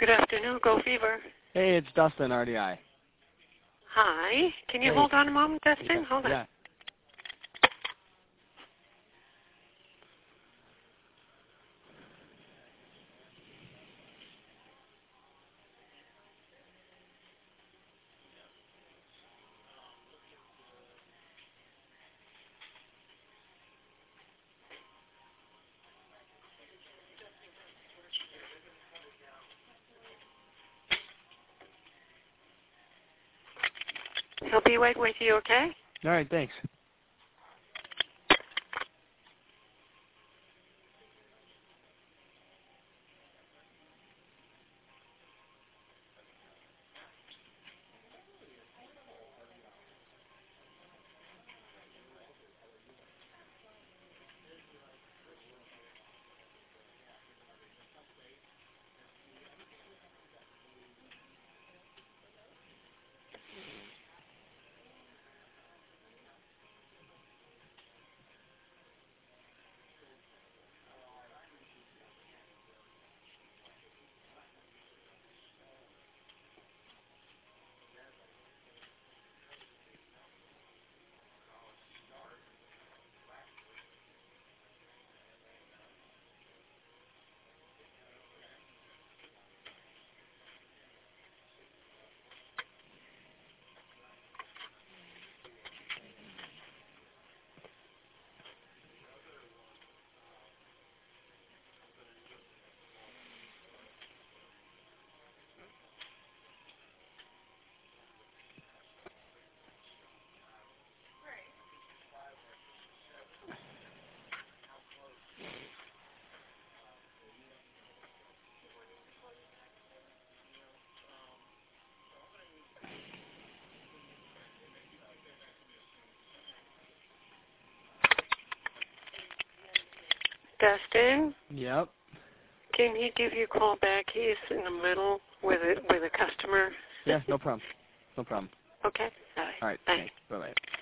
Good afternoon, Go Fever. Hey, it's Dustin, RDI. Hi. Can you hold on a moment, Dustin? Yeah. Hold on. Yeah. He'll be right with you, okay? All right, thanks. Dustin? Yep. Can he give you a call back? He's in the middle with a customer. Yeah, no problem. No problem. Okay. All right. All right, Bye. thanks. Bye-bye.